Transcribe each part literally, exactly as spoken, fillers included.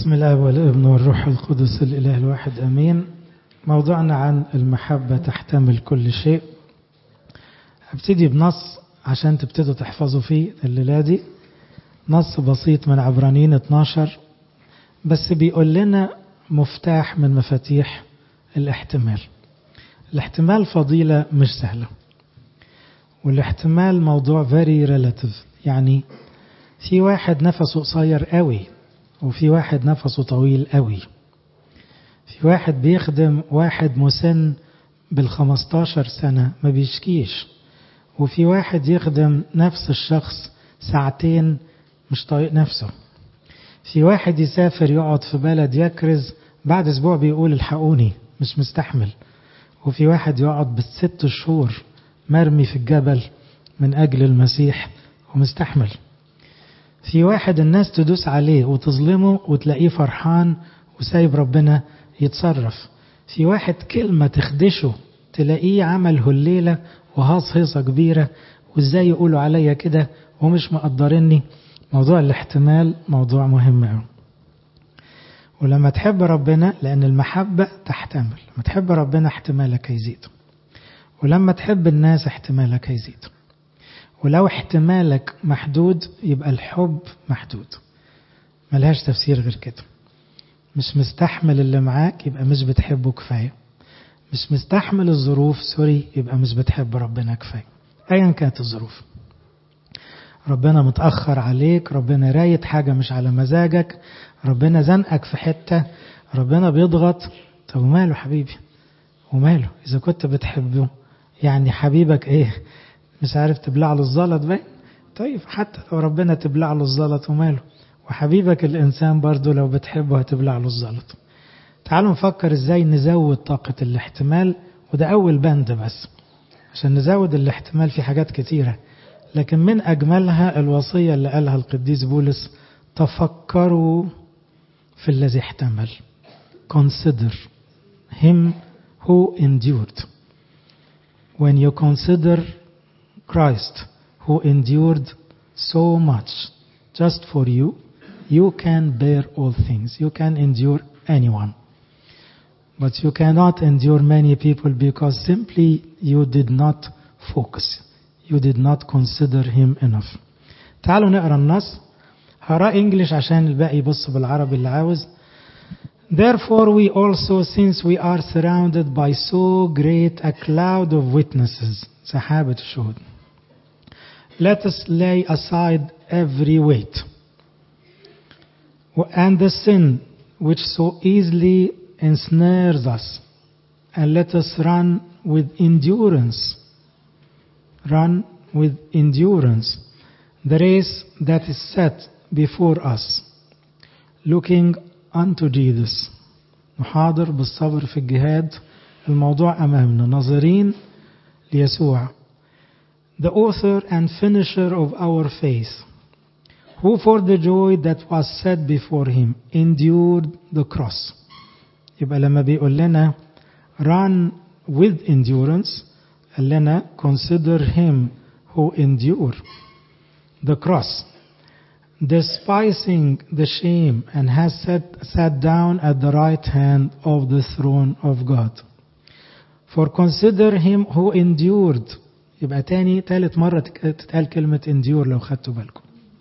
بسم الله والابن والروح القدس الإله الواحد أمين. موضوعنا عن المحبة تحتمل كل شيء. هبتدي بنص عشان تبتدوا تحفظوا فيه الليلة دي، نص بسيط من عبرانيين اتناشر، بس بيقول لنا مفتاح من مفاتيح الاحتمال. الاحتمال فضيلة مش سهلة، والاحتمال موضوع very relative. يعني في واحد نفسه قصير قوي، وفي واحد نفسه طويل قوي. في واحد بيخدم واحد مسن بالخمستاشر سنة ما بيشكيش، وفي واحد يخدم نفس الشخص ساعتين مش طايق نفسه. في واحد يسافر يقعد في بلد يكرز بعد اسبوع بيقول الحقوني مش مستحمل، وفي واحد يقعد بالست شهور مرمي في الجبل من أجل المسيح ومستحمل. في واحد الناس تدوس عليه وتظلمه وتلاقيه فرحان وسايب ربنا يتصرف. في واحد كلمة تخدشه تلاقيه عمل هالليلة وهاص هيصة كبيرة، وازاي يقولوا عليا كده ومش مقدرني. موضوع الاحتمال موضوع مهم قوي. ولما تحب ربنا، لأن المحبة تحتمل، لما تحب ربنا احتمالك هيزيد، ولما تحب الناس احتمالك هيزيد. ولو احتمالك محدود يبقى الحب محدود، ملهاش تفسير غير كده. مش مستحمل اللي معاك يبقى مش بتحبه كفاية، مش مستحمل الظروف سوري يبقى مش بتحب ربنا كفاية. ايا كانت الظروف، ربنا متأخر عليك، ربنا رايت حاجة مش على مزاجك، ربنا زنقك في حتة، ربنا بيضغط. طب وماله حبيبي، وماله إذا كنت بتحبه؟ يعني حبيبك ايه، مش عارف تبلع له الزلط باين؟ طيب حتى لو ربنا تبلع له الزلط وماله، وحبيبك الإنسان برضو لو بتحبه هتبلع له الزلط. تعالوا نفكر ازاي نزود طاقة الاحتمال، وده أول بند بس. عشان نزود الاحتمال في حاجات كتيرة، لكن من أجملها الوصية اللي قالها القديس بولس: تفكروا في الذي احتمل. Consider him who endured. When you consider Christ who endured so much just for you, you can bear all things. You can endure anyone. But you cannot endure many people because simply you did not focus. You did not consider him enough. تعالوا نقرأ النص. هقرأ انجليش عشان الباقي يبص بالعربي اللي عاوز. Therefore we also, since we are surrounded by so great a cloud of witnesses, سحابة الشهود, let us lay aside every weight and the sin which so easily ensnares us, and let us run with endurance, run with endurance the race that is set before us, looking unto Jesus. نحاضر بالصبر في الجهاد، الموضوع أمامنا، ناظرين ليسوع. The author and finisher of our faith, who for the joy that was set before him endured the cross. يبقى لما بيقول لنا run with endurance، قال لنا consider him who endured the cross, despising the shame, and has sat, sat down at the right hand of the throne of God. For consider him who endured. يبقى تاني تالت مرة تتقال كلمة endure لو خدتوا بالكم.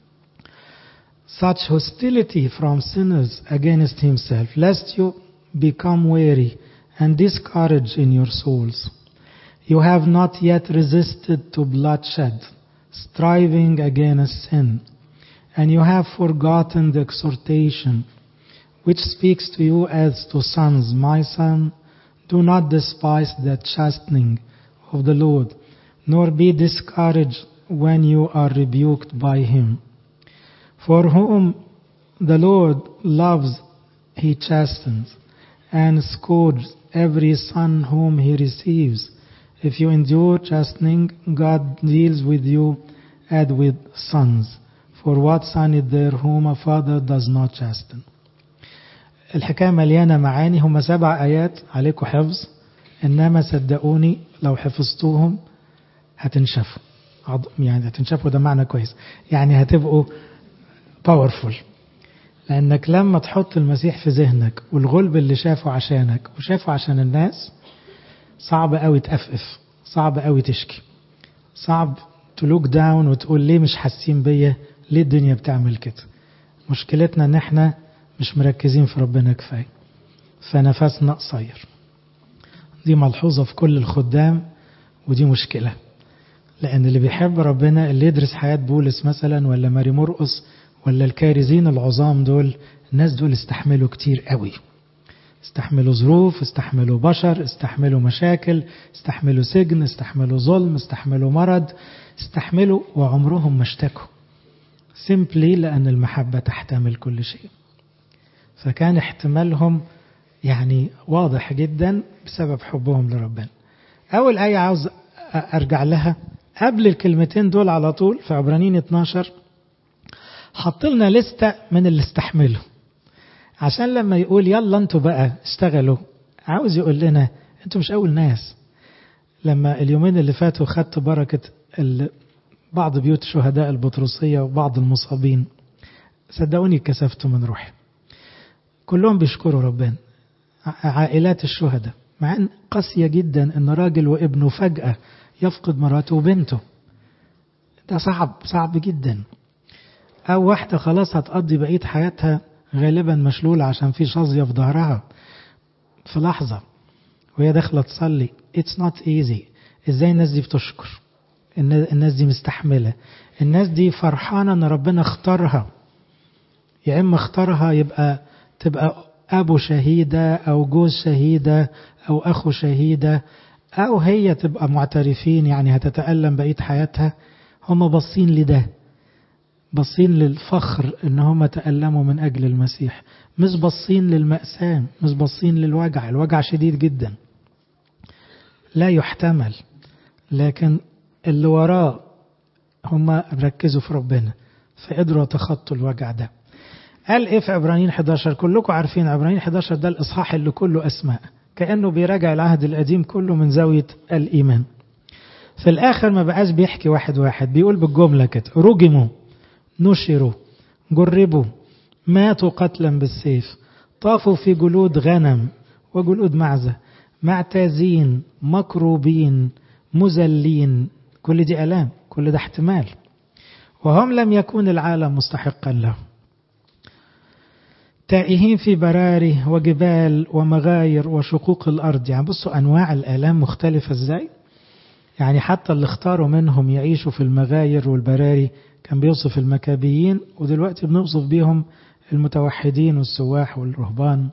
Such hostility from sinners against himself, lest you become weary and discouraged in your souls. You have not yet resisted to bloodshed, striving against sin, and you have forgotten the exhortation which speaks to you as to sons. My son, do not despise the chastening of the Lord, nor be discouraged when you are rebuked by him. For whom the Lord loves, he chastens and scourges every son whom he receives. If you endure chastening, God deals with you as with sons. For what son is there whom a father does not chasten? الحكاية مليانة معاني. هم سبع آيات عليكم حفظ، إنما صدقوني لو حفظتوهم هتنشفوا. يعني هتنشفوا ده معنى كويس، يعني هتبقوا powerful. لأنك لما تحط المسيح في ذهنك والغلب اللي شافه عشانك وشافه عشان الناس، صعب قوي تأفف، صعب قوي تشكي، صعب تلوك داون وتقول ليه مش حاسين بيا، ليه الدنيا بتعمل كده. مشكلتنا ان احنا مش مركزين في ربنا كفاية، فنفسنا قصير. دي ملحوظة في كل الخدام، ودي مشكلة، لأن اللي بيحب ربنا، اللي يدرس حياة بولس مثلا ولا ماري مرقس ولا الكارزين العظام دول، الناس دول استحملوا كتير قوي، استحملوا ظروف، استحملوا بشر، استحملوا مشاكل، استحملوا سجن، استحملوا ظلم، استحملوا مرض، استحملوا وعمرهم ما اشتكوا، سيمبلي لأن المحبة تحتمل كل شيء. فكان احتمالهم يعني واضح جدا بسبب حبهم لربنا. أول آية عاوز أرجع لها قبل الكلمتين دول على طول في عبرانيين اتناشر، حط لنا لستة من اللي استحملوا، عشان لما يقول يلا انتوا بقى اشتغلوا، عاوز يقول لنا انتوا مش أول ناس. لما اليومين اللي فاتوا خدت بركة بعض بيوت شهداء البطرسية وبعض المصابين، صدقوني كسفتوا من روحي، كلهم بيشكروا ربنا، عائلات الشهداء، مع ان قاسية جدا ان راجل وابنه فجأة يفقد مراته وبنته، ده صعب صعب جدا. او واحدة خلاص هتقضي بقية حياتها غالبا مشلولة عشان في شظية في ظهرها في لحظة وهي داخلة تصلي. it's not easy. ازاي الناس دي بتشكر، الناس دي مستحملة، الناس دي فرحانة ان ربنا اختارها، يا اما اختارها يبقى تبقى ابو شهيدة او جوز شهيدة او اخو شهيدة، او هي تبقى معترفين يعني هتتألم بقية حياتها. هم باصين لده، باصين للفخر ان هم تألموا من اجل المسيح، مش باصين للمأساة، مش باصين للوجع. الوجع شديد جدا لا يحتمل، لكن اللي وراه هم ركزوا في ربنا فقدروا يتخطوا الوجع ده. قال ايه في عبرانيين حداشر؟ كلكم عارفين عبرانيين حداشر ده الاصحاح اللي كله اسماء، كأنه بيراجع العهد القديم كله من زاوية الإيمان. في الآخر ما بقاش بيحكي واحد واحد، بيقول بالجملة كده: رجموا، نشروا، جربوا، ماتوا قتلا بالسيف، طافوا في جلود غنم وجلود معزة، معتازين، مكروبين، مذلين. كل دي آلام، كل ده احتمال، وهم لم يكن العالم مستحقا له، تائهين في براري وجبال ومغاير وشقوق الأرض. يعني بصوا أنواع الآلام مختلفة ازاي. يعني حتى اللي اختاروا منهم يعيشوا في المغاير والبراري كان بيوصف المكابيين، ودلوقتي بنوصف بيهم المتوحدين والسواح والرهبان.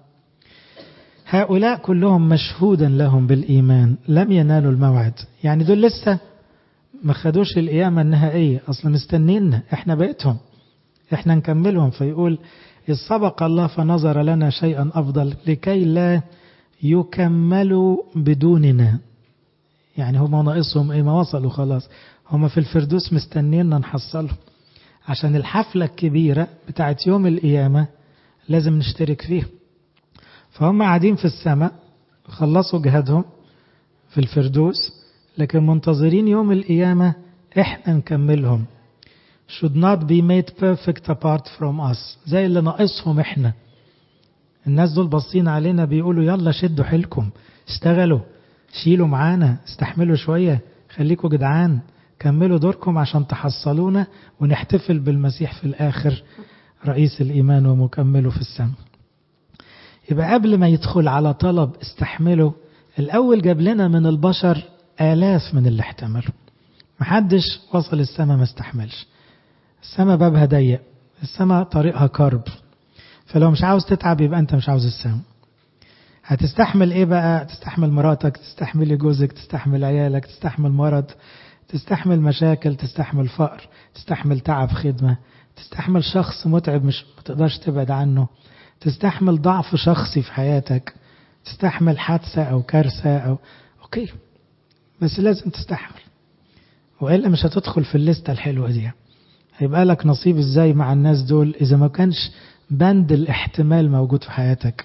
هؤلاء كلهم مشهودا لهم بالإيمان لم ينالوا الموعد. يعني دول لسه ما خدوش القيامة النهائية، أصلا مستنينا احنا بقيتهم، احنا نكملهم. فيقول: إذ سبق الله فنظر لنا شيئا أفضل لكي لا يكملوا بدوننا. يعني هم ناقصهم ايه؟ ما وصلوا خلاص، هم في الفردوس مستنينا نحصلهم، عشان الحفلة الكبيرة بتاعت يوم القيامة لازم نشترك فيها. فهم قاعدين في السماء خلصوا جهادهم في الفردوس، لكن منتظرين يوم القيامة احنا نكملهم. should not be made perfect apart from us. زي اللي ناقصهم احنا. الناس دول باصين علينا بيقولوا يلا شدوا حيلكم، اشتغلوا، شيلوا معانا، استحملوا شوية، خليكوا جدعان، كملوا دوركم عشان تحصلونا ونحتفل بالمسيح في الآخر رئيس الإيمان ومكمله في السماء. يبقى قبل ما يدخل على طلب استحمله، الأول جاب لنا من البشر آلاف من اللي احتملوا. محدش وصل السماء ما استحملش. السماء بابها ضيق، السماء طريقها كرب، فلو مش عاوز تتعب يبقى انت مش عاوز السماء. هتستحمل ايه بقى؟ تستحمل مراتك، تستحمل جوزك، تستحمل عيالك، تستحمل مرض، تستحمل مشاكل، تستحمل فقر، تستحمل تعب خدمة، تستحمل شخص متعب مش متقدرش تبعد عنه، تستحمل ضعف شخصي في حياتك، تستحمل حادثة او كارثة او اوكي، بس لازم تستحمل، وإلا مش هتدخل في الليستة الحلوة دي. هيبقى لك نصيب ازاي مع الناس دول اذا ما كانش بند الاحتمال موجود في حياتك؟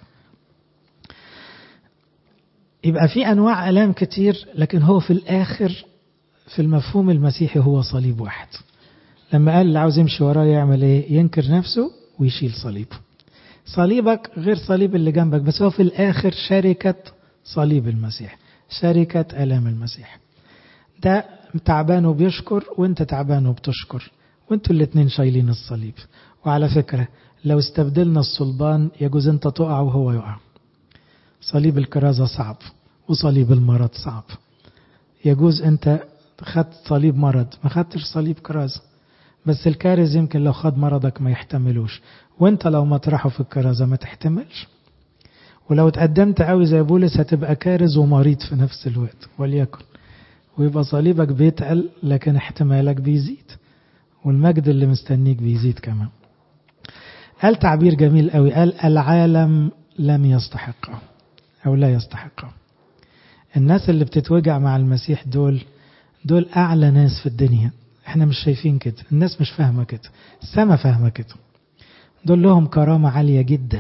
يبقى في انواع الام كتير، لكن هو في الاخر في المفهوم المسيحي هو صليب واحد. لما قال اللي عاوز يمشي وراه يعمل ايه؟ ينكر نفسه ويشيل صليبه. صليبك غير صليب اللي جنبك، بس هو في الآخر شركة صليب المسيح، شركة آلام المسيح. ده تعبان وبيشكر وانت تعبان وبتشكر، وانتوا الاتنين شايلين الصليب. وعلى فكرة لو استبدلنا الصلبان يجوز انت تقع وهو يقع. صليب الكرازة صعب وصليب المرض صعب. يجوز انت خدت صليب مرض ما خدتش صليب كرازة، بس الكارز يمكن لو خد مرضك ما يحتملوش، وانت لو مطرحه في الكرازة ما تحتملش. ولو تقدمت قوي زي بولس هتبقى كارز ومريض في نفس الوقت وليكن، ويبقى صليبك بيتقل لكن احتمالك بيزيد، والمجد اللي مستنيك بيزيد كمان. قال تعبير جميل قوي، قال العالم لم يستحقه أو لا يستحقه. الناس اللي بتتوجع مع المسيح دول دول أعلى ناس في الدنيا. احنا مش شايفين كده، الناس مش فاهمة كده، السما فاهمة كده. دول لهم كرامة عالية جدا.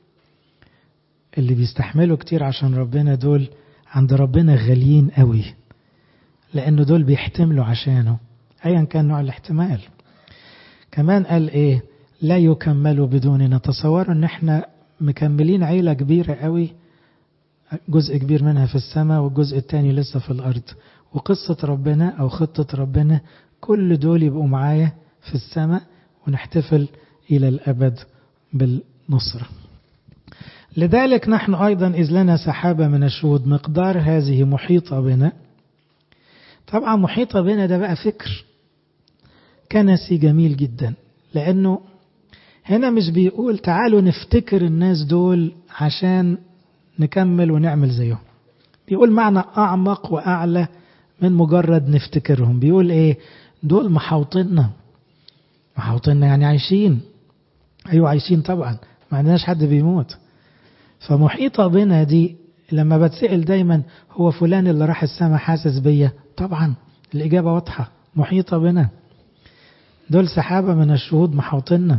اللي بيستحملوا كتير عشان ربنا دول عند ربنا غاليين قوي، لأنه دول بيحتملوا عشانه أيا كان نوع الاحتمال. كمان قال إيه؟ لا يكملوا بدوننا. تصوروا ان احنا مكملين عيلة كبيرة قوي، جزء كبير منها في السماء والجزء التاني لسه في الأرض، وقصة ربنا أو خطة ربنا كل دول يبقوا معايا في السماء ونحتفل إلى الأبد بالنصرة. لذلك نحن أيضا إذ لنا سحابة من الشهود مقدار هذه محيطة بنا. طبعا محيطة بنا ده بقى فكر كنسي جميل جدا، لأنه هنا مش بيقول تعالوا نفتكر الناس دول عشان نكمل ونعمل زيهم. بيقول معنى أعمق وأعلى من مجرد نفتكرهم. بيقول إيه؟ دول محاوطيننا. محاوطيننا يعني عايشين. أيوة عايشين طبعا، ما عندناش حد بيموت. فمحيطة بنا دي لما بتسأل دايما هو فلان اللي راح السماء حاسس بيا؟ طبعا الإجابة واضحة، محيطة بنا. دول سحابة من الشهود محاوطيننا،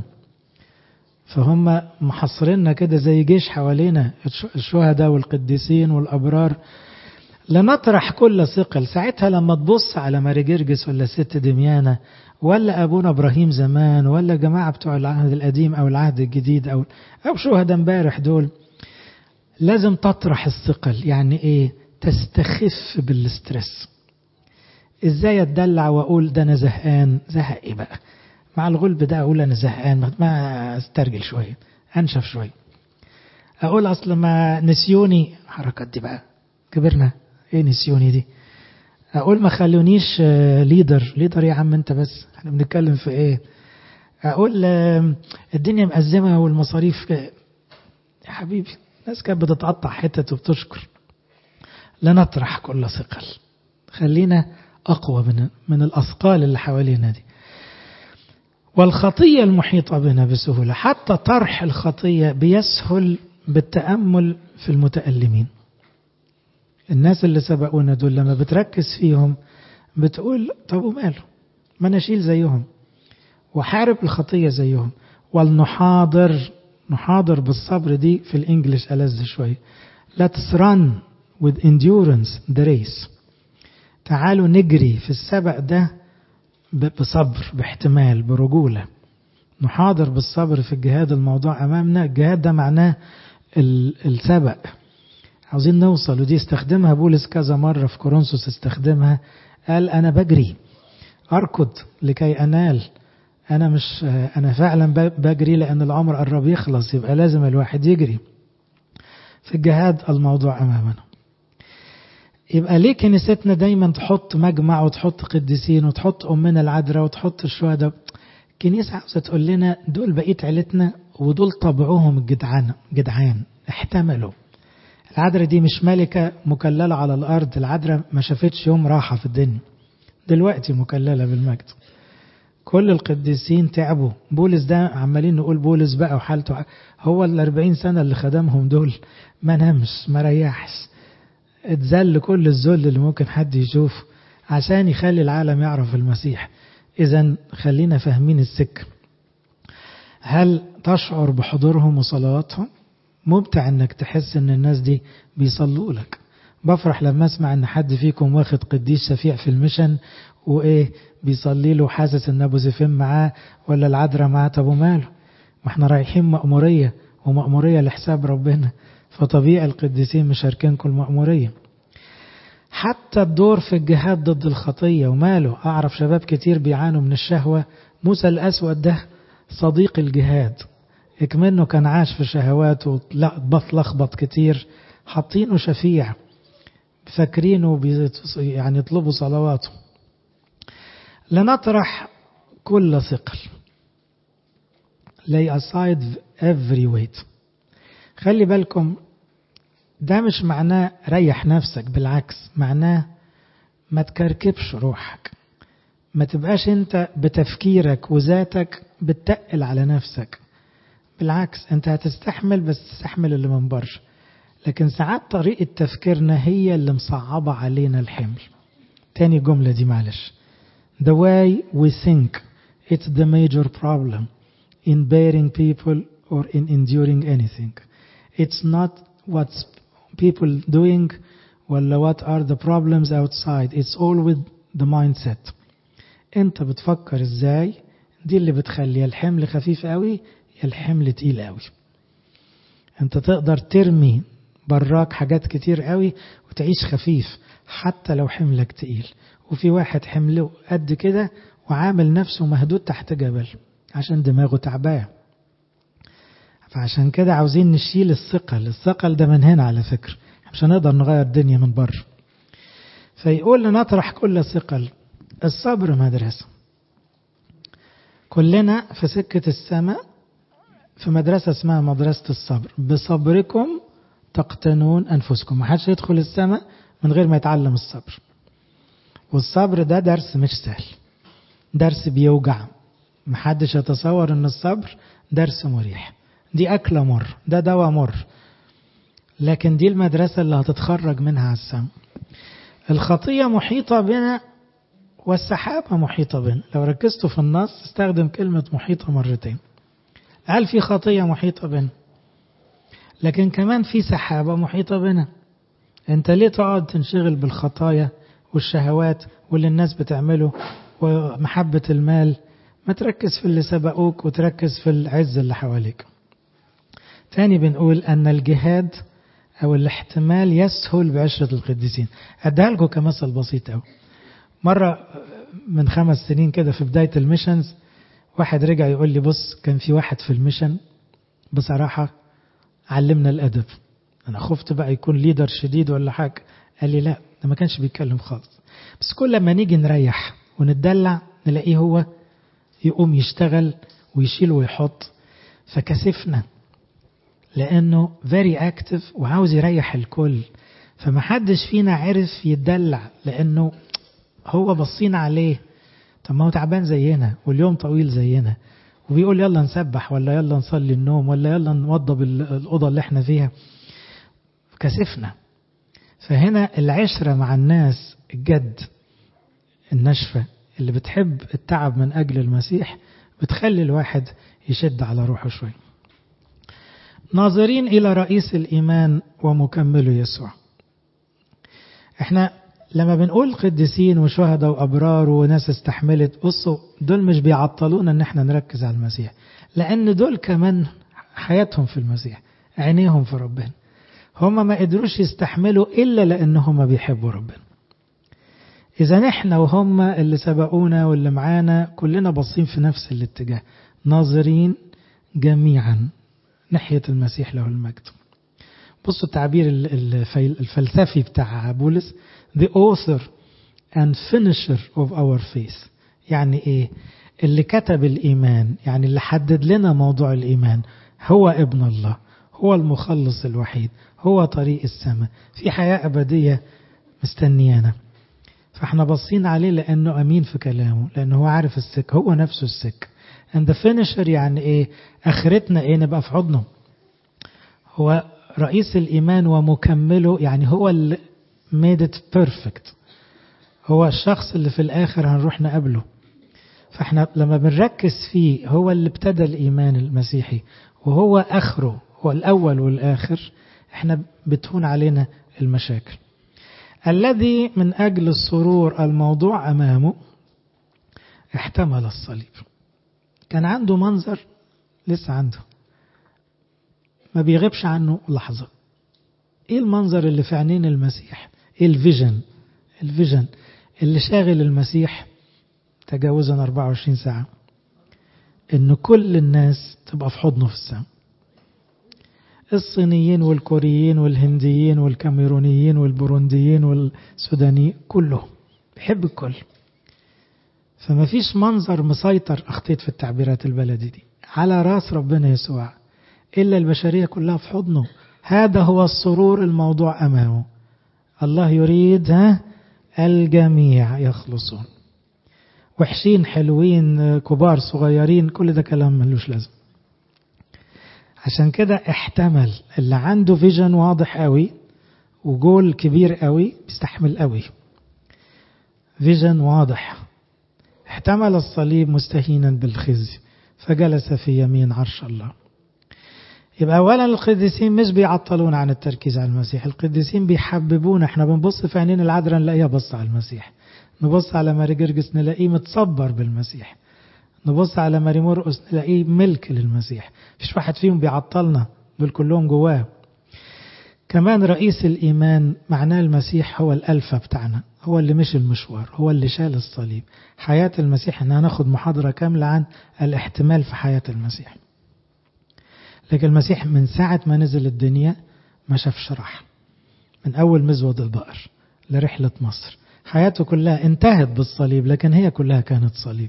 فهم محصريننا كده زي جيش حوالينا، الشهداء والقديسين والأبرار. لنطرح كل ثقل. ساعتها لما تبص على ماري جرجس ولا ست دميانة ولا أبونا إبراهيم زمان ولا جماعة بتوع العهد القديم أو العهد الجديد أو أو شهداء امبارح دول، لازم تطرح الثقل. يعني إيه؟ تستخف بالاسترس. إزاي أتدلع وأقول ده أنا زهقان؟ زهق إيه بقى؟ مع الغلب ده أقول أنا زهقان، ما استرجل شوية، أنشف شوية. أقول أصل ما نسيوني، حركات دي بقى كبرنا، إيه نسيوني دي؟ أقول ما خلونيش ليدر. ليدر يا عم أنت بس، احنا بنتكلم في إيه؟ أقول الدنيا مأزمة والمصاريف. يا حبيبي الناس كانت بتتقطع حتت وبتشكر. لا نطرح كل ثقل، خلينا أقوى من من الأثقال اللي حوالينا دي. والخطية المحيطة بنا بسهولة. حتى طرح الخطية بيسهل بالتأمل في المتألمين. الناس اللي سبقونا دول لما بتركز فيهم بتقول طب وماله، ما نشيل زيهم وحارب الخطية زيهم. والنحاضر، نحاضر بالصبر دي في الإنجليش ألذ شوية. Let's run with endurance the race. تعالوا نجري في السبق ده بصبر، باحتمال، برجولة. نحاضر بالصبر في الجهاد. الموضوع أمامنا، الجهاد ده معناه السبق، عاوزين نوصل. ودي استخدمها بولس كذا مرة في كورنثوس، استخدمها قال أنا بجري أركض لكي أنال. أنا مش أنا فعلا بجري لأن العمر قرب يخلص، يبقى لازم الواحد يجري في الجهاد. الموضوع أمامنا. يبقى ليه كنيستنا دايما تحط مجمع وتحط قديسين وتحط أمنا العذراء وتحط الشهداء؟ كنيسة عاوزة تقول لنا دول بقيت عيلتنا ودول طبعهم الجدعان جدعان، احتملوا. العذراء دي مش ملكة مكللة على الأرض، العذراء ما شافتش يوم راحة في الدنيا، دلوقتي مكللة بالمجد. كل القديسين تعبوا. بولس ده عمالين نقول بولس بقى وحالته، هو الأربعين سنة اللي خدمهم دول ما نامش ما ريحش، اتذل كل الذل اللي ممكن حد يشوف عشان يخلي العالم يعرف المسيح. إذن خلينا فاهمين السكة. هل تشعر بحضورهم وصلواتهم؟ ممتع انك تحس ان الناس دي بيصلوا لك. بفرح لما اسمع ان حد فيكم واخد قديس شفيع في المشن وايه بيصلي له، حاسس ان ابو زفين معاه ولا العذراء معاه. طب وماله؟ ما احنا رايحين مأمورية ومأمورية لحساب ربنا، فطبيعي القديسين مشاركينكم المأمورية. حتى الدور في الجهاد ضد الخطية وماله، أعرف شباب كتير بيعانوا من الشهوة. موسى الأسود ده صديق الجهاد، اكمنه كان عاش في شهواته وبطلخبط كتير، حاطينه شفيع، فاكرينه يعني يطلبوا صلواته. لنطرح كل ثقل. lay aside every weight. خلي بالكم ده مش معناه ريح نفسك، بالعكس معناه ما تكركبش روحك، ما تبقاش انت بتفكيرك وذاتك بتتقل على نفسك. بالعكس انت هتستحمل، بس تستحمل اللي من بره. لكن ساعات طريقة تفكيرنا هي اللي مصعبة علينا الحمل. تاني جملة دي معلش. The way we think, it's the major problem in bearing people or in enduring anything. It's not what's people doing ولا what are the problems outside. It's all with the mindset. انت بتفكر ازاي، دي اللي بتخلي الحمل خفيف قوي يا الحمل تقيل قوي. انت تقدر ترمي براك حاجات كتير قوي وتعيش خفيف حتى لو حملك تقيل. وفي واحد حمله قد كده وعامل نفسه مهدود تحت جبل عشان دماغه تعباه. فعشان كده عاوزين نشيل الثقل. الثقل ده من هنا على فكرة، مش هنقدر نغير الدنيا من بره. فيقول لنطرح كل ثقل. الصبر مدرسة. كلنا في سكة السماء في مدرسة اسمها مدرسة الصبر. بصبركم تقتنون أنفسكم. ما حدش يدخل السماء من غير ما يتعلم الصبر. والصبر ده درس مش سهل، درس بيوجع. ما حدش يتصور ان الصبر درس مريح. دي أكلة مر، ده دواء مر، لكن دي المدرسة اللي هتتخرج منها على السماء. الخطية محيطة بنا والسحابة محيطة بنا. لو ركزتوا في النص استخدم كلمة محيطة مرتين. قال في خطية محيطة بنا، لكن كمان في سحابة محيطة بنا. انت ليه تقعد تنشغل بالخطايا والشهوات واللي الناس بتعمله ومحبة المال؟ ما تركز في اللي سبقوك وتركز في العز اللي حواليك. تاني بنقول أن الجهاد أو الاحتمال يسهل بعشرة القديسين. أديها لكم كمثل بسيط أوي. مرة من خمس سنين كده في بداية الميشنز، واحد رجع يقول لي بص كان في واحد في الميشن بصراحة علمنا الأدب. أنا خفت بقى يكون ليدر شديد ولا حاجة. قال لي لا، ده ما كانش بيتكلم خالص، بس كل ما نيجي نريح ونتدلع نلاقيه هو يقوم يشتغل ويشيل ويحط. فكسفنا لأنه very active وعاوز يريح الكل. فما حدش فينا عرف يتدلع لأنه هو بصين عليه. طب ما هو تعبان زينا واليوم طويل زينا، وبيقول يلا نسبح ولا يلا نصلي النوم ولا يلا نوضب الأوضة اللي احنا فيها. كسفنا. فهنا العشرة مع الناس الجد النشفة اللي بتحب التعب من أجل المسيح بتخلي الواحد يشد على روحه شوي. ناظرين إلى رئيس الإيمان ومكمله يسوع. احنا لما بنقول قديسين وشهداء وأبرار وناس استحملت، بصوا دول مش بيعطلونا ان احنا نركز على المسيح، لأن دول كمان حياتهم في المسيح، عينيهم في ربنا. هم ما قدروش يستحملوا إلا لأنهم بيحبوا ربنا. إذا نحن وهم اللي سبقونا واللي معانا كلنا باصين في نفس الاتجاه، ناظرين جميعا ناحية المسيح له المجد. بصوا التعبير الفلسفي بتاع بولس، the author and finisher of our faith. يعني ايه؟ اللي كتب الإيمان، يعني اللي حدد لنا موضوع الإيمان هو ابن الله، هو المخلص الوحيد، هو طريق السماء، في حياة أبدية مستنيانا. فاحنا باصين عليه لأنه أمين في كلامه، لأنه هو عارف السك، هو نفسه السك. and the finisher يعني ايه؟ آخرتنا ايه؟ نبقى في حضنه. هو رئيس الإيمان ومكمله، يعني هو اللي made it perfect، هو الشخص اللي في الآخر هنروح نقابله. فاحنا لما بنركز فيه هو اللي ابتدى الإيمان المسيحي وهو آخره، هو الأول والآخر، احنا بتهون علينا المشاكل. الذي من أجل السرور الموضوع أمامه احتمل الصليب. كان عنده منظر، لسه عنده ما بيغيبش عنه لحظة. ايه المنظر اللي في عينين المسيح؟ ايه الفيجن الفيجن اللي شاغل المسيح تجاوزا أربعة وعشرين ساعة؟ ان كل الناس تبقى في حضنه في السماء، الصينيين والكوريين والهنديين والكاميرونيين والبورونديين والسودانيين، كلهم بيحب الكل. فما فيش منظر مسيطر، اخطيت في التعبيرات البلدي دي، على راس ربنا يسوع إلا البشرية كلها في حضنه. هذا هو السرور الموضوع أمامه. الله يريد ها الجميع يخلصون. وحشين حلوين كبار صغيرين، كل ده كلام ملوش لازم. عشان كده احتمل اللي عنده فيجن واضح قوي وجول كبير قوي بيستحمل قوي. فيجن واضح. احتمل الصليب مستهينا بالخزي فجلس في يمين عرش الله. يبقى أولا القديسين مش بيعطلون عن التركيز على المسيح، القديسين بيحببون. احنا بنبص في عينين العذراء نلاقيها بص على المسيح، نبص على ماري جرجس نلاقيه متصبر بالمسيح، نبص على ماري مرقس نلاقيه ملك للمسيح. مفيش واحد فيهم بيعطلنا، دول كلهم جواه. كمان رئيس الإيمان معناه المسيح هو الألفة بتاعنا، هو اللي مش المشوار، هو اللي شال الصليب. حياة المسيح إنها ناخد محاضرة كاملة عن الاحتمال في حياة المسيح. لكن المسيح من ساعة ما نزل الدنيا ما شافش راحة، من أول مزود البقر لرحلة مصر حياته كلها انتهت بالصليب، لكن هي كلها كانت صليب.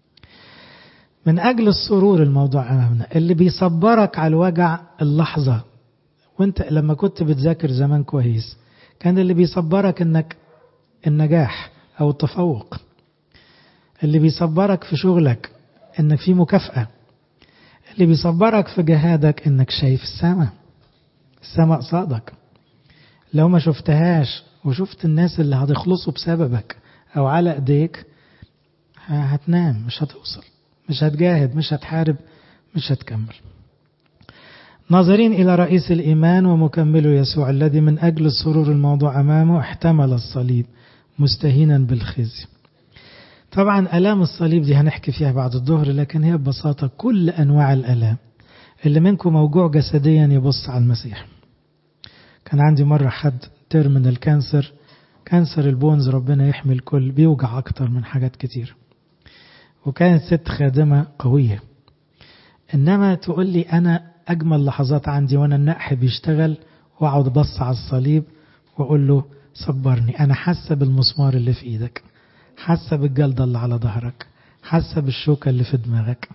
من أجل السرور الموضوع أمامنا اللي بيصبرك على الوجع اللحظة. وانت لما كنت بتذاكر زمان كويس كان اللي بيصبرك انك النجاح او التفوق، اللي بيصبرك في شغلك انك في مكافأة، اللي بيصبرك في جهادك انك شايف السماء، السماء قصادك. لو ما شفتهاش وشفت الناس اللي هتخلصوا بسببك او على ايديك هتنام، مش هتوصل، مش هتجاهد، مش هتحارب، مش هتكمل. ناظرين إلى رئيس الإيمان ومكمله يسوع الذي من أجل السرور الموضوع أمامه احتمل الصليب مستهينا بالخزي. طبعا ألام الصليب دي هنحكي فيها بعد الظهر، لكن هي ببساطة كل أنواع الألام. اللي منكم موجوع جسديا يبص على المسيح. كان عندي مرة حد تيرمينال كانسر، كانسر البونز، ربنا يحمي الكل، بيوجع أكتر من حاجات كتير. وكانت ست خادمة قوية، إنما تقول لي أنا أجمل لحظات عندي وأنا النقح بيشتغل وأقعد بص على الصليب وأقول له صبرني، أنا حاسة بالمسمار اللي في إيدك، حاسة بالجلدة اللي على ظهرك، حاسة بالشوكة اللي في دماغك.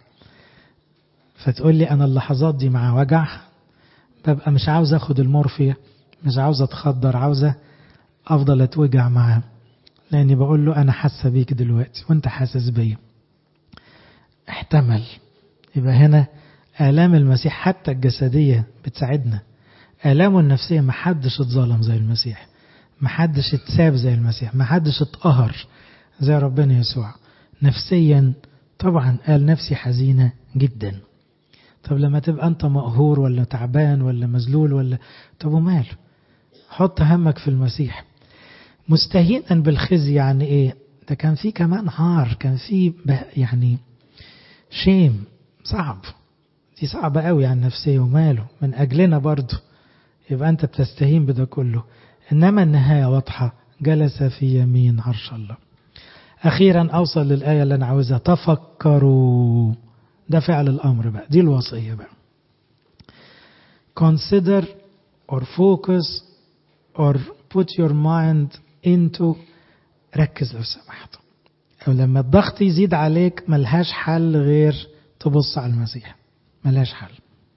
فتقول لي أنا اللحظات دي مع وجع ببقى مش عاوز أخد المورفيا، مش عاوز أتخدر، عاوزة أفضل أتوجع معاه، لأني بقول له أنا حاسة بيك دلوقتي وأنت حاسس بيا. احتمل. يبقى هنا آلام المسيح حتى الجسدية بتساعدنا. آلامه النفسية محدش اتظلم زي المسيح، محدش اتساب زي المسيح، محدش اتقهر زي ربنا يسوع. نفسيا طبعا قال نفسي حزينة جدا. طب لما تبقى انت مقهور ولا تعبان ولا مذلول ولا طب ومال، حط همك في المسيح. مستهينا بالخزي يعني ايه؟ ده كان فيه كمان عار، كان فيه يعني شيم صعب، دي صعبة قوي عن نفسيه وماله من أجلنا برضو. يبقى أنت بتستهين بده كله، إنما النهاية واضحة، جلس في يمين عرش الله. أخيرا أوصل للآية اللي أنا عاوزها، تفكروا. ده فعل الأمر بقى، دي الوصية بقى. consider or focus or put your mind into. ركز لو سمحت. أو لما الضغط يزيد عليك ملهاش حل غير تبص على المسيح، ملهاش حل.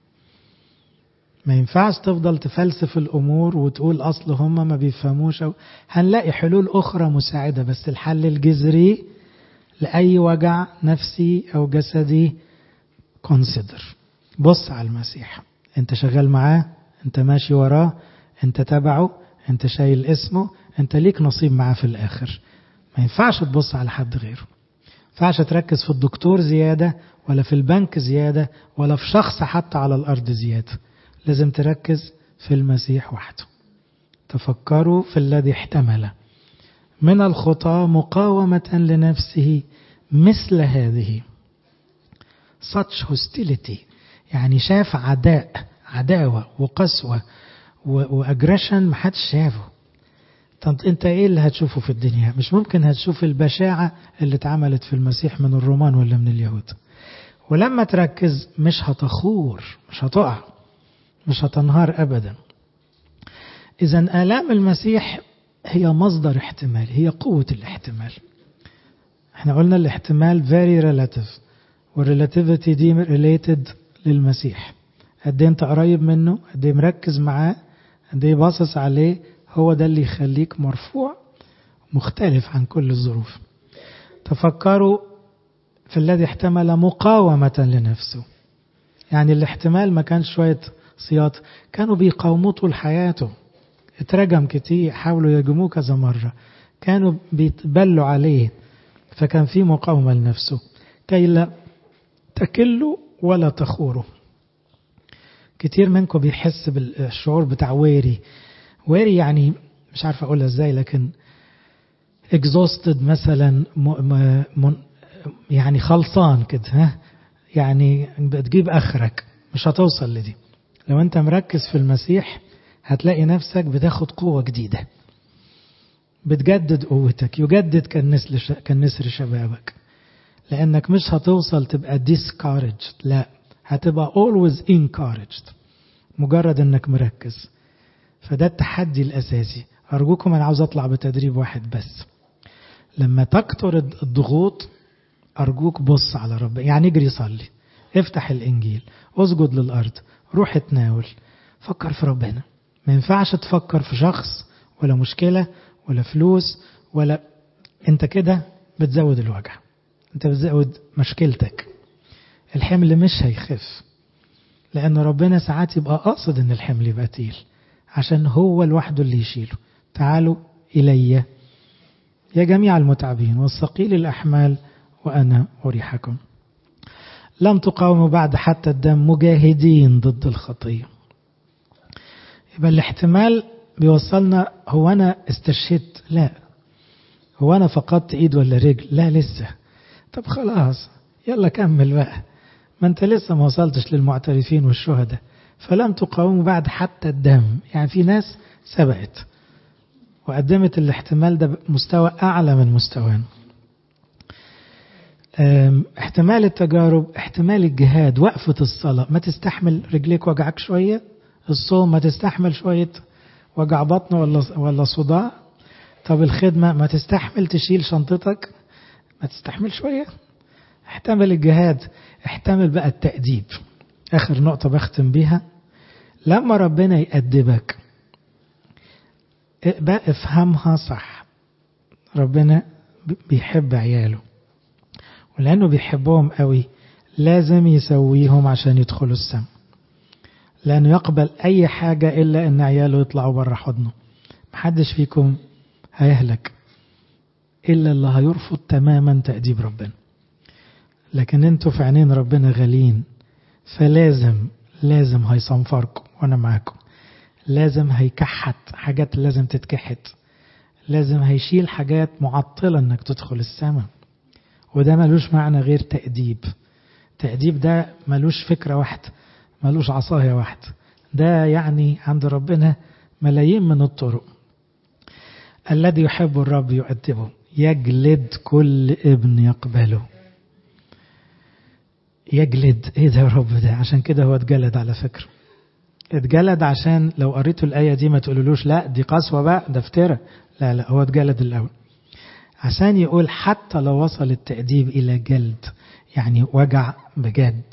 ما ينفعش تفضل تفلسف الأمور وتقول أصل هم ما بيفهموش، أو هنلاقي حلول أخرى مساعدة، بس الحل الجذري لأي وجع نفسي أو جسدي consider. بص على المسيح، أنت شغال معاه، أنت ماشي وراه، أنت تبعه، أنت شايل اسمه، أنت ليك نصيب معاه في الآخر. ما ينفعش تبص على حد غيره، ما ينفعش تركز في الدكتور زيادة ولا في البنك زيادة ولا في شخص حتى على الأرض زيادة. لازم تركز في المسيح وحده. تفكروا في الذي احتمل من الخطى مقاومة لنفسه مثل هذه. such hostility يعني شاف عداء عداوة وقسوة وأجريشن محدش شافه. طب انت ايه اللي هتشوفه في الدنيا؟ مش ممكن هتشوف البشاعة اللي اتعملت في المسيح من الرومان ولا من اليهود. ولما تركز مش هتخور، مش هتقع، مش هتنهار أبدا. إذن آلام المسيح هي مصدر احتمال، هي قوة الاحتمال. احنا قلنا الاحتمال very relative، والrelativity دي related للمسيح. قد ايه انت قريب منه، قد ايه مركز معاه، قد ايه باصص عليه، هو ده اللي يخليك مرفوع مختلف عن كل الظروف. تفكروا في الذي احتمل مقاومة لنفسه. يعني الاحتمال ما كان شوية سياط، كانوا بيقاوموه طول حياته، اترجم كتير، حاولوا يهاجموه كذا مرة، كانوا بيتبلوا عليه، فكان في مقاومة لنفسه كي لا تكلوا ولا تخوروا. كتير منكم بيحس بالشعور بتاع ويري. ويري يعني مش عارف اقولها ازاي، لكن exhausted مثلا، م م يعني خلصان كده، ها يعني بتجيب اخرك، مش هتوصل لدي. لو انت مركز في المسيح هتلاقي نفسك بتاخد قوة جديدة، بتجدد قوتك، يجدد كالنسر كالنسر شبابك، لانك مش هتوصل تبقى discouraged، لا هتبقى always encouraged مجرد انك مركز. فده التحدي الاساسي. ارجوكم انا عاوز اطلع بتدريب واحد بس، لما تكتر الضغوط ارجوك بص على رب، يعني اجري صلي، افتح الانجيل، اسجد للارض، روح اتناول، فكر في ربنا. ما ينفعش تفكر في شخص ولا مشكلة ولا فلوس، ولا انت كده بتزود الوجع، انت بتزود مشكلتك. الحمل مش هيخف، لأن ربنا ساعات يبقى قاصد ان الحمل يبقى تقيل عشان هو لوحده اللي يشيله. تعالوا إلي يا جميع المتعبين والثقيل الأحمال وأنا أريحكم. لم تقاوموا بعد حتى الدم مجاهدين ضد الخطية. يبقى الاحتمال بيوصلنا، هو أنا استشهدت؟ لا. هو أنا فقدت إيد ولا رجل؟ لا لسه. طب خلاص يلا كمل بقى، ما أنت لسه ما وصلتش للمعترفين والشهداء. فلم تقاوموا بعد حتى الدم، يعني في ناس سبقت وقدمت الاحتمال ده مستوى أعلى من مستوانا. احتمال التجارب، احتمال الجهاد، وقفة الصلاة، ما تستحمل رجليك وجعك شوية، الصوم ما تستحمل شوية وجع بطن ولا ولا صداع. طب الخدمة ما تستحمل تشيل شنطتك، ما تستحمل شوية. احتمل الجهاد، احتمل بقى التأديب. آخر نقطة بختم بيها، لما ربنا يأدبك بقى افهمها صح. ربنا بيحب عياله، ولأنه بيحبهم قوي لازم يسويهم عشان يدخلوا السماء، لأنه يقبل أي حاجة إلا أن عياله يطلعوا برا حضنه. محدش فيكم هيهلك إلا اللي هيرفض تماما تأديب ربنا، لكن انتوا في عينين ربنا غاليين، فلازم لازم هيصنفركم وأنا معاكم، لازم هيكحت حاجات لازم تتكحت، لازم هيشيل حاجات معطلة انك تدخل السماء. وده ملوش معنى غير تأديب. تأديب ده ملوش فكرة واحدة، ملوش عصاية واحدة، ده يعني عند ربنا ملايين من الطرق. الذي يحب الرب يؤدبه، يجلد كل ابن يقبله. يجلد، ايه ده يا رب ده؟ عشان كده هو اتجلد على فكرة، اتجلد عشان لو قريتوا الآية دي ما تقولولوش لا دي قسوة بقى ده افتراء، لا لا، هو اتجلد الأول عشان يقول حتى لو وصل التأديب إلى جلد، يعني وجع بجد.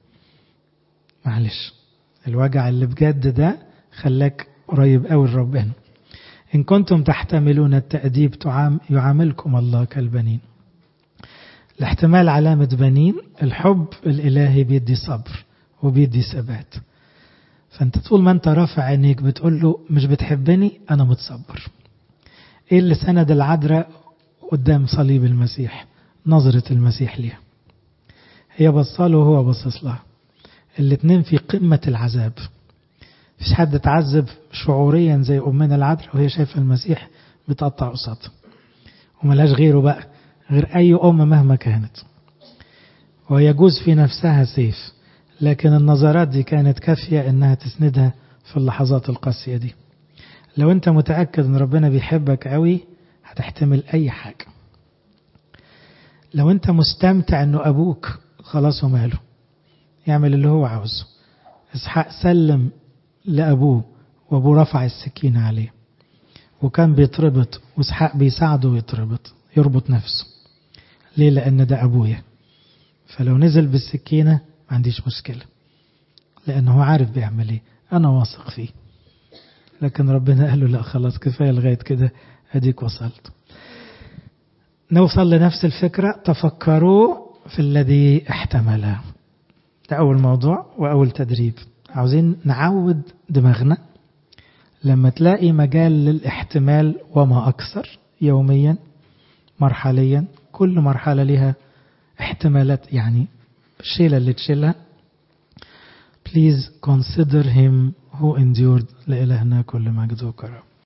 معلش الوجع اللي بجد ده خلاك قريب قوي لربنا. إن كنتم تحتملون التأديب يعاملكم الله كالبنين. الاحتمال علامة بنين، الحب الإلهي بيدي صبر وبيدي ثبات. فانت طول ما انت رافع عينيك بتقول له مش بتحبني انا متصبر. ايه اللي سند العذراء قدام صليب المسيح؟ نظرة المسيح ليها، هي بصاله وهو بصص لها، الاتنين في قمة العذاب. مفيش حد تعذب شعوريا زي أمنا العذراء وهي شايفة المسيح بتقطع قصاده، وملاش غيره بقى غير أي أم مهما كانت، ويجوز في نفسها سيف، لكن النظرات دي كانت كافية انها تسندها في اللحظات القاسية دي. لو انت متأكد ان ربنا بيحبك قوي هتحتمل اي حاجة. لو انت مستمتع انه ابوك خلاص وماله، يعمل اللي هو عاوزه. اسحاق سلم لابوه وابوه رفع السكينة عليه وكان بيتربط، واسحاق بيساعده ويتربط يربط نفسه. ليه؟ لان ده ابويا، فلو نزل بالسكينة ما عنديش مشكلة لانه هو عارف بيعمل ايه، انا واثق فيه. لكن ربنا قال له لا خلاص كفاية لغاية كده، اديك وصلت. نوصل لنفس الفكرة، تفكروا في الذي احتمله. ده أول موضوع وأول تدريب. عاوزين نعود دماغنا لما تلاقي مجال للاحتمال وما أكثر، يوميا مرحليا، كل مرحلة لها احتمالات، يعني الشيلة اللي تشيلها. Please consider him who endured. لإلهنا كل مجد وكرم.